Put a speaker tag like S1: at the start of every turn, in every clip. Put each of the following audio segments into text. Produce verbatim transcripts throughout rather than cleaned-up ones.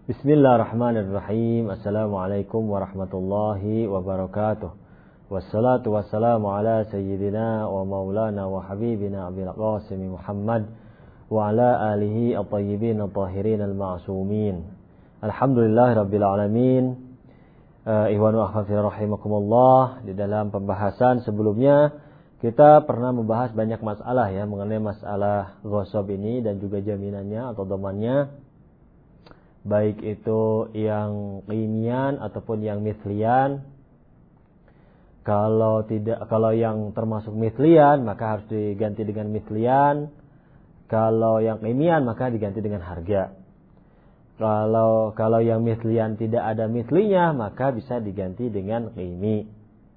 S1: Bismillahirrahmanirrahim. Assalamualaikum warahmatullahi wabarakatuh. Wassalatu wassalamu ala sayyidina wa maulana wa habibina Abil Qasim Muhammad wa ala alihi at-tayyibin at-tahirin al-ma'sumin. Alhamdulillahi rabbil alamin. Uh, Ihwanu akhwati rahimakumullah. Di dalam pembahasan sebelumnya kita pernah membahas banyak masalah ya mengenai masalah ghasab ini dan juga jaminannya atau domannya, baik itu yang qimian ataupun yang mithlian. Kalau tidak, kalau yang termasuk mithlian maka harus diganti dengan mithlian. Kalau yang qimian maka diganti dengan harga. Kalau kalau yang mithlian tidak ada mithlinya maka bisa diganti dengan qimi.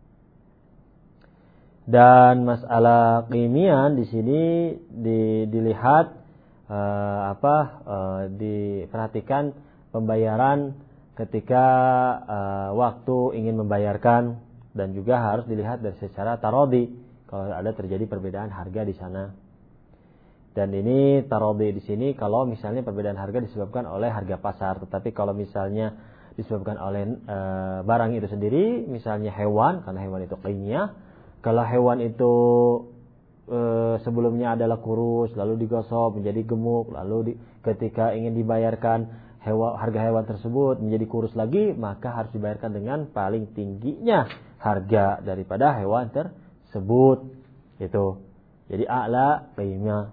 S1: Dan masalah qimian di sini di, dilihat Uh, apa uh, diperhatikan pembayaran ketika uh, waktu ingin membayarkan, dan juga harus dilihat dari secara tarodi kalau ada terjadi perbedaan harga di sana. Dan ini tarodi di sini kalau misalnya perbedaan harga disebabkan oleh harga pasar, tetapi kalau misalnya disebabkan oleh uh, barang itu sendiri, misalnya hewan, karena hewan itu qimiyah. Kalau hewan itu E, sebelumnya adalah kurus, lalu digosok menjadi gemuk, lalu di, ketika ingin dibayarkan hewa, harga hewan tersebut menjadi kurus lagi, maka harus dibayarkan dengan paling tingginya harga daripada hewan tersebut. Itu. Jadi a'la qimah.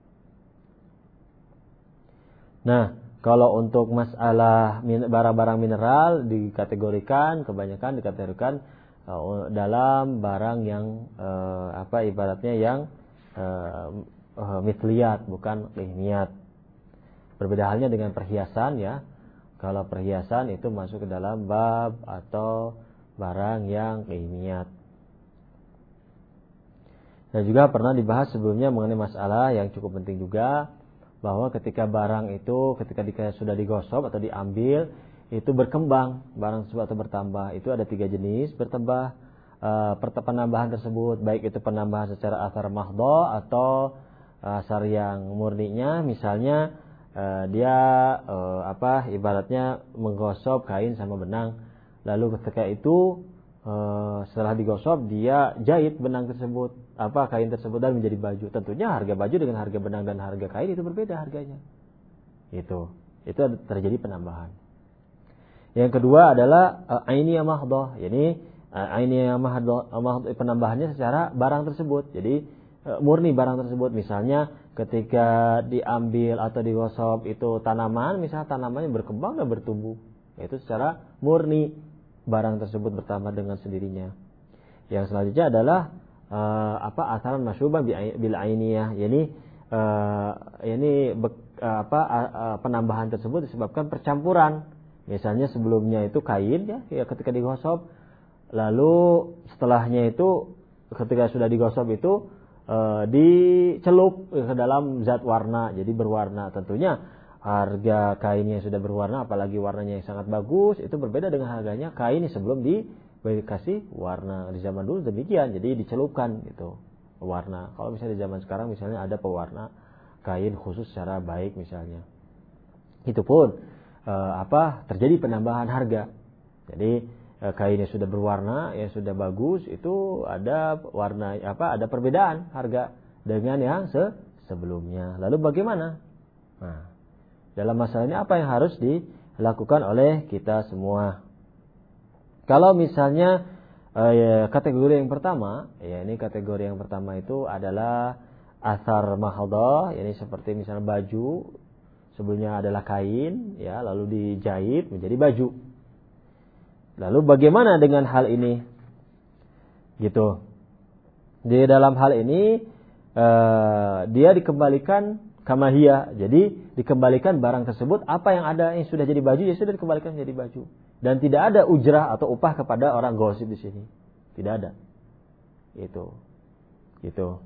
S1: Nah, kalau untuk masalah min, barang-barang mineral dikategorikan, kebanyakan dikategorikan dalam barang yang uh, apa ibaratnya yang uh, uh, mithliyat, bukan qimiyat. Berbeda halnya dengan perhiasan ya. Kalau perhiasan itu masuk ke dalam bab atau barang yang qimiyat. Dan juga pernah dibahas sebelumnya mengenai masalah yang cukup penting juga, bahwa ketika barang itu ketika sudah digosok atau diambil itu berkembang, barang tersebut atau bertambah, itu ada tiga jenis bertambah uh, penambahan tersebut, baik itu penambahan secara asar mahdho atau uh, asar yang murninya. Misalnya uh, dia uh, apa ibaratnya menggosok kain sama benang, lalu ketika itu uh, setelah digosok dia jahit benang tersebut, apa kain tersebut dan menjadi baju. Tentunya harga baju dengan harga benang dan harga kain itu berbeda harganya. Itu itu terjadi penambahan. Yang kedua adalah uh, ainiyah mahdhah. Jadi uh, ainiyah mahdhah penambahannya secara barang tersebut. Jadi uh, murni barang tersebut. Misalnya ketika diambil atau digosok itu tanaman, misalnya tanamannya berkembang dan bertumbuh, itu secara murni barang tersebut bertambah dengan sendirinya. Yang selanjutnya adalah uh, apa asaran masyubah bil ainiyah. Jadi uh, ini be, uh, apa uh, penambahan tersebut disebabkan percampuran. Misalnya sebelumnya itu kain ya, ya ketika digosok, lalu setelahnya itu ketika sudah digosok itu e, dicelup ke dalam zat warna, jadi berwarna. Tentunya harga kainnya sudah berwarna, apalagi warnanya yang sangat bagus, itu berbeda dengan harganya kain sebelum dikasih warna. Di zaman dulu demikian, jadi dicelupkan gitu warna. Kalau misalnya di zaman sekarang misalnya ada pewarna kain khusus secara baik misalnya, itu pun Uh, apa terjadi penambahan harga. Jadi uh, kainnya sudah berwarna, ya sudah bagus, itu ada warna apa ada perbedaan harga dengan yang se sebelumnya. Lalu bagaimana? Nah, dalam masalah ini apa yang harus dilakukan oleh kita semua? Kalau misalnya uh, ya, kategori yang pertama, ya ini kategori yang pertama itu adalah asar mahdhah, yakni seperti misalnya baju sebelumnya adalah kain, ya, lalu dijahit menjadi baju. Lalu bagaimana dengan hal ini? Gitu. Di dalam hal ini uh, dia dikembalikan kamahiyah. Jadi dikembalikan barang tersebut, apa yang ada yang sudah jadi baju ya sudah dikembalikan menjadi baju. Dan tidak ada ujrah atau upah kepada orang ghasib di sini. Tidak ada. Itu. Gitu.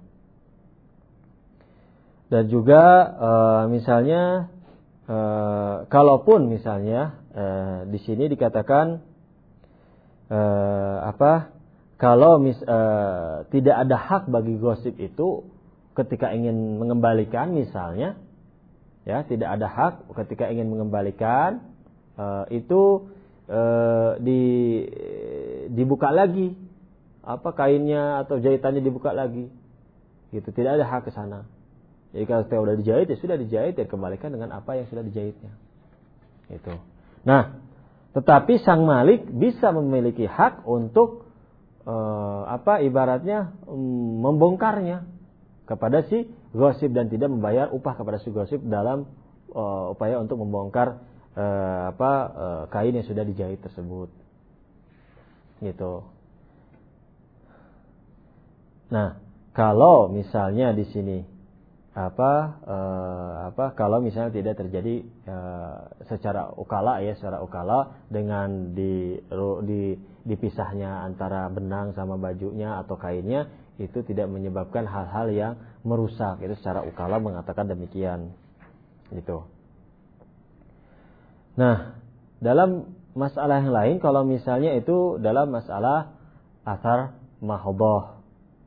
S1: Dan juga uh, misalnya Uh, kalaupun misalnya uh, di sini dikatakan uh, apa kalau mis, uh, tidak ada hak bagi ghasib itu ketika ingin mengembalikan misalnya, ya tidak ada hak ketika ingin mengembalikan uh, itu uh, di dibuka lagi, apa kainnya atau jahitannya dibuka lagi, gitu. Tidak ada hak ke sana. Jadi kalau sudah dijahit ya sudah dijahit, ya kembalikan dengan apa yang sudah dijahitnya. Gitu. Nah, tetapi sang malik bisa memiliki hak untuk uh, apa ibaratnya um, membongkarnya kepada si ghosib dan tidak membayar upah kepada si ghosib dalam uh, upaya untuk membongkar uh, apa uh, kain yang sudah dijahit tersebut. Gitu. Nah, kalau misalnya di sini apa uh, apa kalau misalnya tidak terjadi uh, secara ukala ya, secara ukala dengan di, di dipisahnya antara benang sama bajunya atau kainnya, itu tidak menyebabkan hal-hal yang merusak. Itu secara ukala mengatakan demikian. Gitu. Nah, dalam masalah yang lain, kalau misalnya itu dalam masalah athar mahdhah.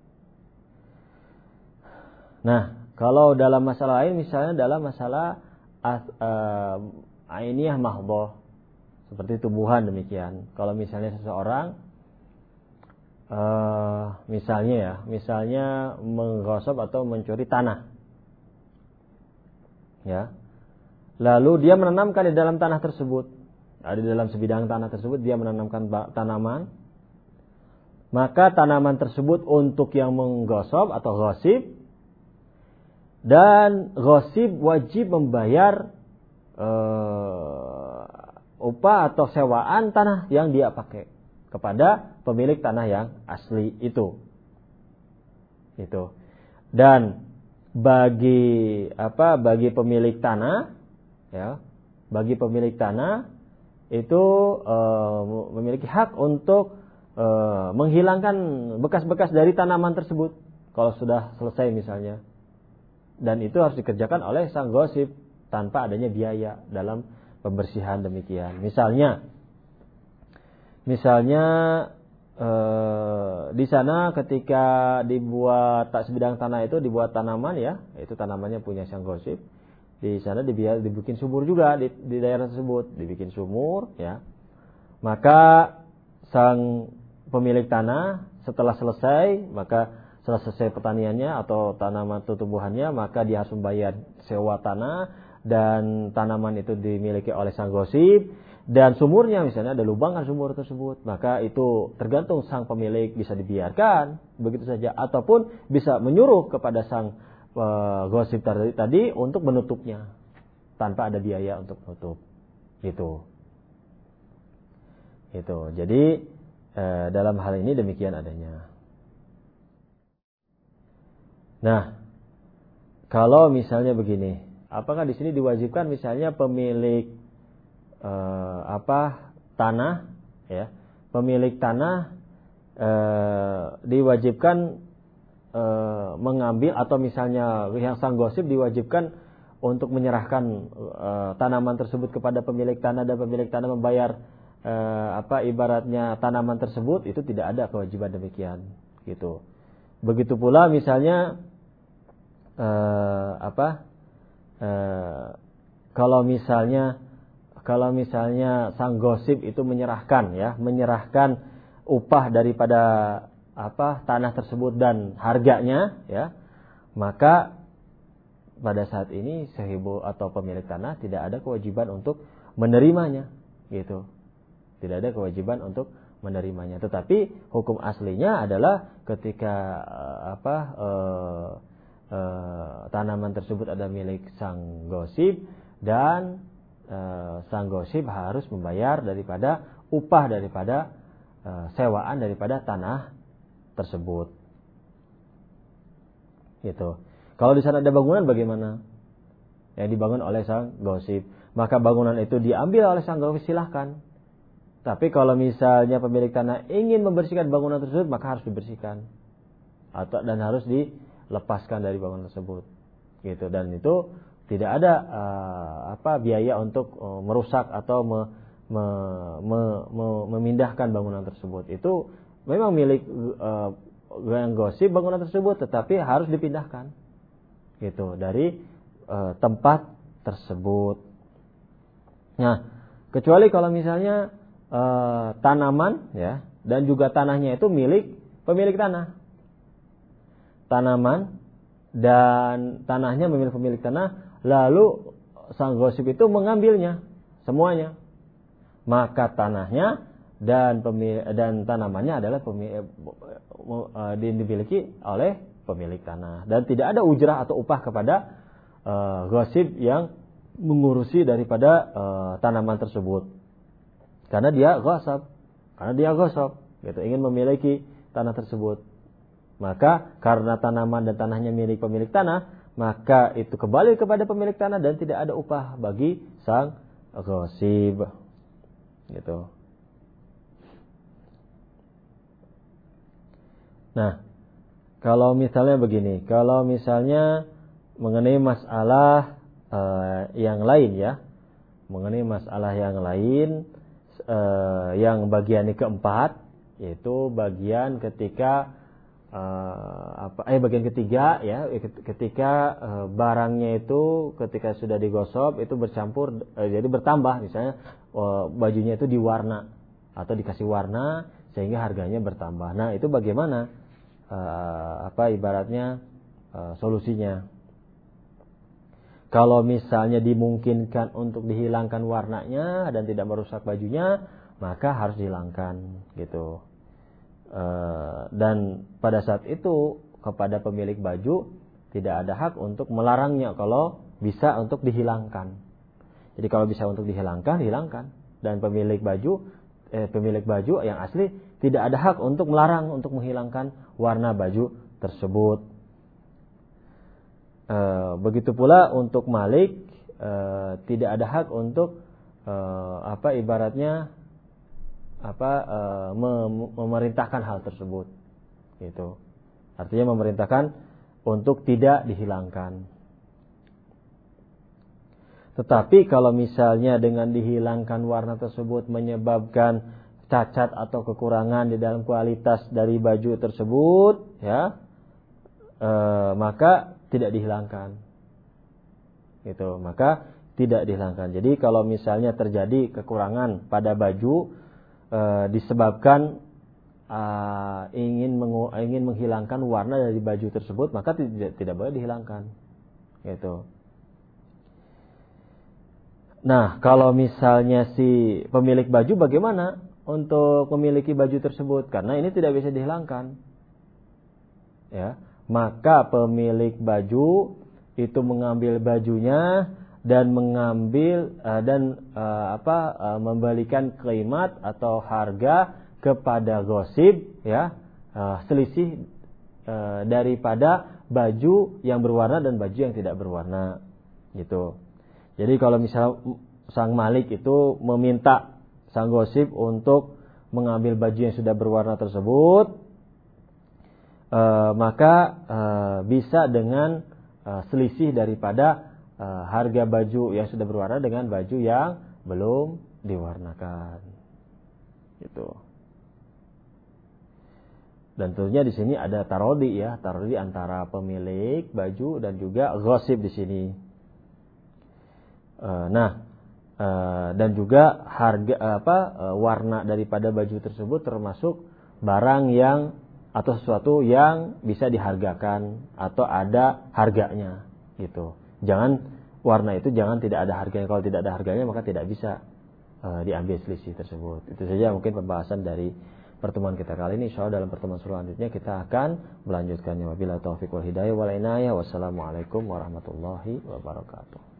S1: Nah, kalau dalam masalah lain, misalnya dalam masalah uh, ainiyah mahdhah, seperti tumbuhan demikian. Kalau misalnya seseorang Uh, misalnya ya, misalnya menggosok atau mencuri tanah, ya. Lalu dia menanamkan di dalam tanah tersebut, nah, di dalam sebidang tanah tersebut dia menanamkan tanaman. Maka tanaman tersebut untuk yang menggosok atau ghasib, dan ghasib wajib membayar uh, upah atau sewaan tanah yang dia pakai kepada pemilik tanah yang asli itu. Itu. Dan bagi apa? Bagi pemilik tanah, ya, bagi pemilik tanah itu e, memiliki hak untuk e, menghilangkan bekas-bekas dari tanaman tersebut kalau sudah selesai misalnya. Dan itu harus dikerjakan oleh sang ghasib tanpa adanya biaya dalam pembersihan demikian. Misalnya Misalnya eh, di sana ketika dibuat tak sebidang tanah itu dibuat tanaman ya, itu tanamannya punya sang ghasib. Di sana dibiar, dibikin sumur juga di, di daerah tersebut, dibikin sumur ya. Maka sang pemilik tanah setelah selesai, maka setelah selesai pertaniannya atau tanaman atau tumbuhannya, maka dia harus membayar sewa tanah dan tanaman itu dimiliki oleh sang ghasib. Dan sumurnya misalnya ada lubangan sumur tersebut, maka itu tergantung sang pemilik, bisa dibiarkan begitu saja ataupun bisa menyuruh kepada sang uh, ghasib tadi, tadi untuk menutupnya tanpa ada biaya untuk menutup. Gitu. Gitu. Jadi uh, dalam hal ini demikian adanya. Nah, kalau misalnya begini, apakah di sini diwajibkan misalnya pemilik Uh, apa tanah ya, pemilik tanah uh, diwajibkan uh, mengambil atau misalnya yang sang ghasib diwajibkan untuk menyerahkan uh, tanaman tersebut kepada pemilik tanah dan pemilik tanah membayar uh, apa ibaratnya tanaman tersebut, itu tidak ada kewajiban demikian gitu. Begitu pula misalnya uh, apa uh, kalau misalnya Kalau misalnya sang ghasib itu menyerahkan ya, menyerahkan upah daripada apa tanah tersebut dan harganya ya, maka pada saat ini sahibu atau pemilik tanah tidak ada kewajiban untuk menerimanya gitu. Tidak ada kewajiban untuk menerimanya. Tetapi hukum aslinya adalah ketika apa eh, eh, tanaman tersebut ada milik sang ghasib dan Uh, sang ghasib harus membayar daripada upah daripada uh, sewaan daripada tanah tersebut. Gitu. Kalau di sana ada bangunan bagaimana? Yang dibangun oleh sang ghasib, maka bangunan itu diambil oleh sang ghasib, silahkan. Tapi kalau misalnya pemilik tanah ingin membersihkan bangunan tersebut, maka harus dibersihkan atau dan harus dilepaskan dari bangunan tersebut. Gitu. Dan itu tidak ada uh, apa biaya untuk uh, merusak atau me, me, me, me, memindahkan bangunan tersebut. Itu memang milik uh, yang ghasib bangunan tersebut, tetapi harus dipindahkan gitu dari uh, tempat tersebut. Nah, Kecuali kalau misalnya uh, tanaman ya dan juga tanahnya itu milik pemilik tanah. Tanaman dan tanahnya milik pemilik tanah, lalu sang ghosib itu mengambilnya semuanya. Maka tanahnya dan pemilik, dan tanamannya adalah pemilik, uh, dimiliki oleh pemilik tanah dan tidak ada ujrah atau upah kepada uh, ghosib yang mengurusi daripada uh, tanaman tersebut. Karena dia ghasab, karena dia ghasab, gitu, ingin memiliki tanah tersebut. Maka karena tanaman dan tanahnya milik pemilik tanah, maka itu kembali kepada pemilik tanah dan tidak ada upah bagi sang ghasib. Gitu. Nah, kalau misalnya begini, kalau misalnya mengenai masalah uh, yang lain ya, mengenai masalah yang lain, uh, yang bagian keempat, yaitu bagian ketika Uh, apa eh bagian ketiga ya ketika uh, barangnya itu ketika sudah digosok itu bercampur uh, jadi bertambah, misalnya uh, bajunya itu diwarna atau dikasih warna sehingga harganya bertambah. Nah, itu bagaimana uh, apa ibaratnya uh, solusinya? Kalau misalnya dimungkinkan untuk dihilangkan warnanya dan tidak merusak bajunya, maka harus dihilangkan gitu. Uh, dan pada saat itu kepada pemilik baju tidak ada hak untuk melarangnya kalau bisa untuk dihilangkan. Jadi kalau bisa untuk dihilangkan, hilangkan. Dan pemilik baju, eh, pemilik baju yang asli tidak ada hak untuk melarang untuk menghilangkan warna baju tersebut. Uh, begitu pula untuk malik uh, tidak ada hak untuk uh, apa ibaratnya apa e, mem- memerintahkan hal tersebut, gitu. Artinya memerintahkan untuk tidak dihilangkan. Tetapi kalau misalnya dengan dihilangkan warna tersebut menyebabkan cacat atau kekurangan di dalam kualitas dari baju tersebut, ya, e, maka tidak dihilangkan, gitu. Maka tidak dihilangkan. Jadi kalau misalnya terjadi kekurangan pada baju Uh, disebabkan uh, ingin mengu- ingin menghilangkan warna dari baju tersebut, maka tidak tidak boleh dihilangkan, gitu. Nah, kalau misalnya si pemilik baju bagaimana untuk memiliki baju tersebut? Karena ini tidak bisa dihilangkan, ya. Maka pemilik baju itu mengambil bajunya dan mengambil uh, dan uh, apa uh, membalikan qaimat atau harga kepada ghasib, ya, uh, selisih uh, daripada baju yang berwarna dan baju yang tidak berwarna, gitu. Jadi kalau misal sang malik itu meminta sang ghasib untuk mengambil baju yang sudah berwarna tersebut, uh, maka uh, bisa dengan uh, selisih daripada Uh, harga baju yang sudah berwarna dengan baju yang belum diwarnakan, gitu. Dan tentunya di sini ada tarodi, ya, tarodi antara pemilik baju dan juga ghasib di sini. Uh, nah, uh, dan juga harga apa uh, warna daripada baju tersebut termasuk barang yang atau sesuatu yang bisa dihargakan atau ada harganya, gitu. Jangan warna itu jangan tidak ada harganya. Kalau tidak ada harganya maka tidak bisa uh, diambil selisih tersebut. Itu saja mungkin pembahasan dari pertemuan kita kali ini. Insyaallah dalam pertemuan selanjutnya kita akan melanjutkannya. Wabillahi taufiq wal hidayah wal inayah. Wassalamualaikum warahmatullahi wabarakatuh.